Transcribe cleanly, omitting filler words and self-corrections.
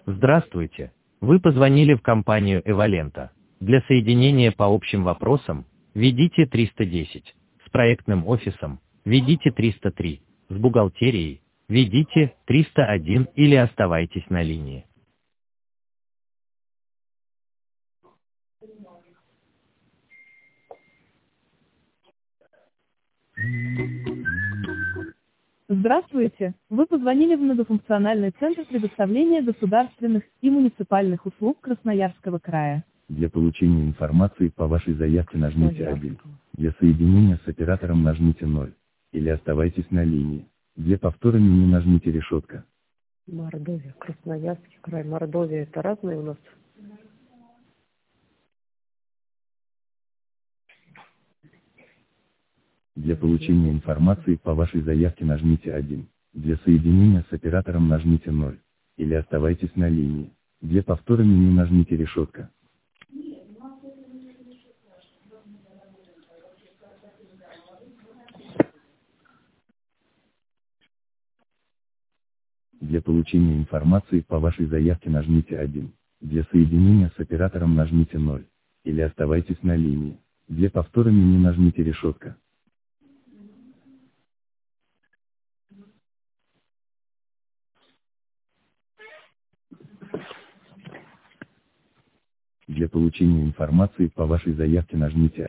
Здравствуйте. Вы позвонили в компанию Эвалента. Для соединения по общим вопросам введите 310. С проектным офисом введите 303. С бухгалтерией введите 301 или оставайтесь на линии. Здравствуйте! Вы позвонили в многофункциональный центр предоставления государственных и муниципальных услуг Красноярского края. Для получения информации по вашей заявке нажмите 1. Для соединения с оператором нажмите 0. Или оставайтесь на линии. Для повтора меню нажмите решетка. Мордовия, Красноярский край. Мордовия — это разные у нас. Для получения информации по вашей заявке нажмите 1. Для соединения с оператором нажмите 0. Или оставайтесь на линии. Для повтора меню нажмите решетка. Для получения информации по вашей заявке нажмите 1. Для соединения с оператором нажмите 0. Или оставайтесь на линии. Для повтора меню нажмите решетка. Для получения информации по вашей заявке нажмите